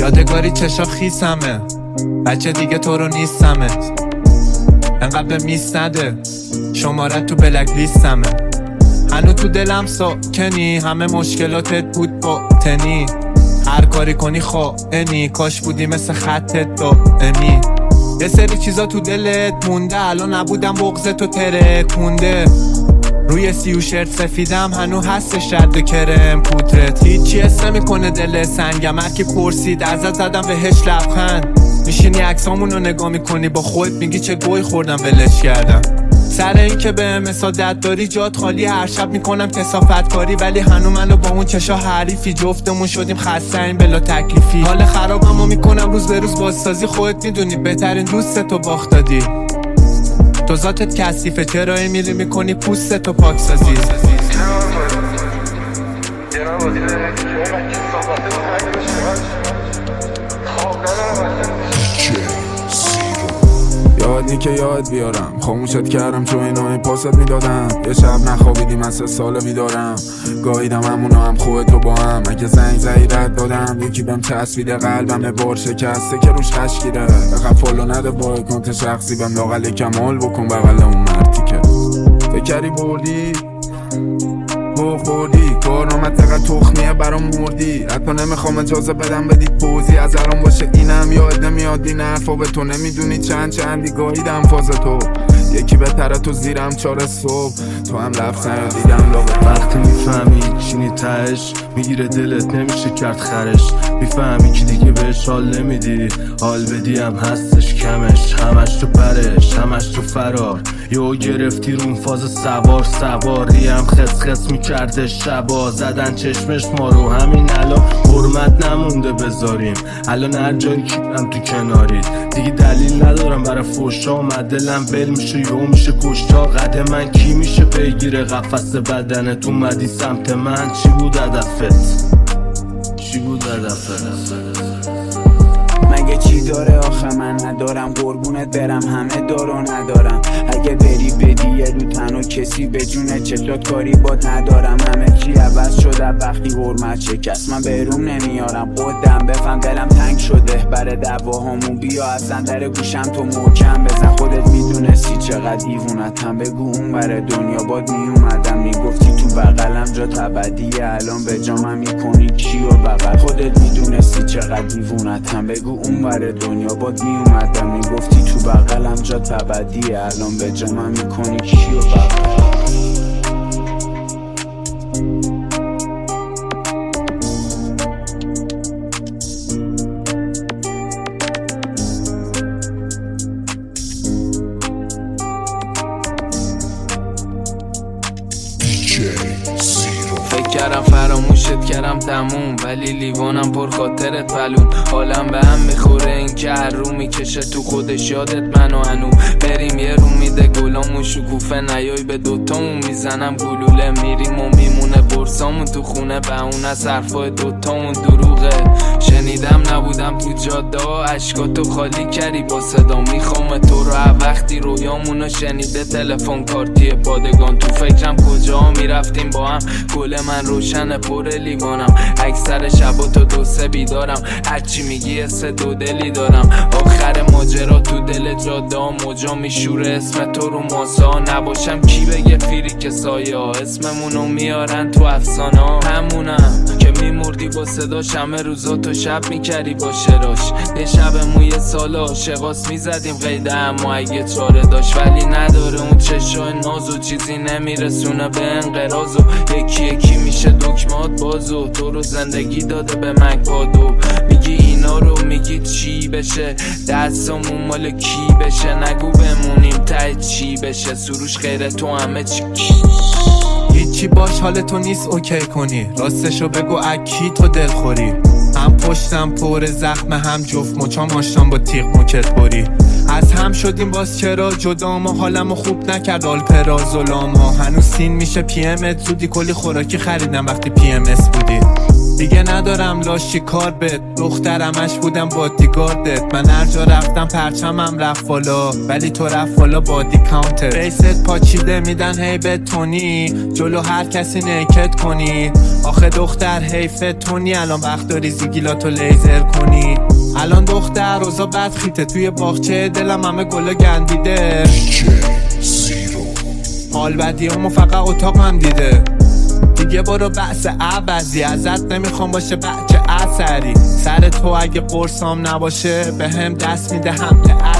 یادگاری چشا خیسمه، بچه دیگه تو رو نیستمه، انقدر به میس نده، شماره تو بلک لیستمه. هنو تو دلم ساکنی، همه مشکلاتت بود باطنی، هر کاری کنی خائنی، کاش بودی مثل خطت دائمی. یه سری چیزا تو دلت مونده، الان نبودم بغضت و ترکونده. روی سیو شرط سفیدم هنو هستش رد کرم پودرت، هیچی حس نمیکنه دل سنگم. هرکی پرسید ازت زدم بهش لبخند، میشینی عکسامونو نگاه میکنی با خودت میگی چه گوی خوردم ولش کردم. سر این که به مسادت داری جات خالی، هر شب میکنم کثافت کاری، ولی هنو منو با اون چشا حریفی، جفتمون شدیم خسته این بلا تکلیفی. حال خرابمو میکنم روز به روز بازسازی، خودت میدونی بهترین دوستتو باخت دادی. تو ذاتت کثیفه، چرا میری میکنی پوستتو پاکسازی. یادی که یاد بیارم، خاموشت کردم چون اینا پاست میدادم. یه شب نخوابیدیم از 3 سال بیدارم، گاهیدم همونو هم خودتو با هم. اگه زنگ زدی رد دادم، یکی بهم چسبیده قلبم بار شکسته که روش خشکیده. بقیه فالو نده با اکانت شخصی، بهم لاغل کمال بکن بغل اون مردی که فکری بردی گو خوردی. کارنامت تقدر تخمیه برام مردی، حتی نمیخوام اجازه بدم بدید پوزی از الان باشه. اینم یاد نمیاد این حرفا، به تو نمیدونی چندی گاهیدم فاز تو. یکی بهتره تو زیرم 4 صبح، تو هم لفظ دیدم لاغه. وقتی میفهمی چینی تهش، میگیره دلت نمیشه کرد خرش. میفهمی که دیگه بهش حال نمیدی، حال بدی هم هستش کمش. همش تو پرش، همش تو فرار، یو گرفتی رو اون فاز سواری هم خس میکرده شبا. زدن چشمش ما رو، همین الان حرمت نمونده بذاریم. الان هر جایی کیرم تو کناری، دیگه دلیل ندارم برای فوشا. دلم بل میشه یو میشه کشتا. قد من کی میشه پیگیر قفس بدنت؟ اومدی سمت من، چی بود هدفت؟ چی بود هدفت؟ مگه چی داره آخه من ندارم؟ قربونت برم همه دارو ندارم. اگه بری بدی یه رو تنها کسی به جونه چطور کاری باد ندارم. همه چی عوض شده وقتی حرمت شکست، من بروم نمیارم خودم بفهم. دلم تنگ شده برای دعواهامون، بیا اصلا در گوشم تو محکم بزن. خودت میدونستی چقدر دیوونتم، بگو اون بره دنیا باد میومدم. میگفتی تو بغلم جا ابدیه، الان به جامم میکنی کیو بغل. خودت میدونستی چقدر دیوونتم، بگو اون بره دنیا باد میومدم. میگفتی تو بغلم جا ابدیه، الان به جامم میکنی کیو بغل. فکر کردم فراموشت کردم تموم، ولی لیوانم پر خاطرت بلون. حالم به هم میخوره این که هر رو میکشه تو خودش یادت منو هنو. بریم یه رو میده گلامون شکوفه، نیای به دوتامون میزنم گلوله. میریم و میمونه برسامون تو خونه، به اون از حرفای دوتامون دروغه. شنیدم نبودم تو جاده ها، عشقاتو خالی کردی با صدا. میخوام تو رو وقتی رویامونو شنیده تلفن کارتی پادگان. تو فکرم کجا میرفتیم با هم، گل من روشن پر لیوانم. اکثر شبا تو 2-3 بیدارم، هرچی میگی 3 دلی دارم. آخر ماجرا تو دل جاده ها موجا میشوره اسم تو رو ماسا. نباشم کی بگه فیری که سایه ها، اسممونو میارن تو افسانه ها. همونم که میمردی با صداش، همه روزا تو شب میکردی با شراش. یه شب موی سال عاشقاس میزدیم قیده، اما اگه چاره داشت ولی نداره. اون چشای نازو چیزی نمیرسونه به انقراض، و یکی میشه دکمات بازو. تو رو زندگی داده به من کادو، میگی اینا رو میگی چی بشه؟ دستمون مال کی بشه؟ نگو بمونیم ته چی بشه؟ سروش غیر تو همه چی هیچی باش حال تو نیست اوکی کنی، راستشو بگو اکی تو دل خوری. هم پشتم پر زخم، هم جفت مچام آشتم با تیغ موکت بری. از هم شدیم باز چرا جدا؟ ما حالمو خوب نکرد آلپرا ظلاما. هنوز سین میشه پی امت زودی، کلی خوراکی خریدم وقتی پی ام اس بودی. دیگه ندارم لاشی کار بد، دخترمش بودم بادیگاردت. من هر جا رفتم پرچمم رفت بالا، ولی تو رفت بالا بادی کانتر. بیست پاچیده میدن هی بتونی، جلو هر کسی نیکت کنی. آخه دختر حیفت تونی، الان وقت داری زیگیلاتو لیزر کنی. الان دختر روزا بد خیته، توی باغچه دلم همه گلا گندیده. حال بدیامو فقط اتاقم دیده. دیگه برو بحث عوضی، ازت نمیخوام باشه بچه اثری. سر تو اگه قرصام نباشه به هم دست میده هم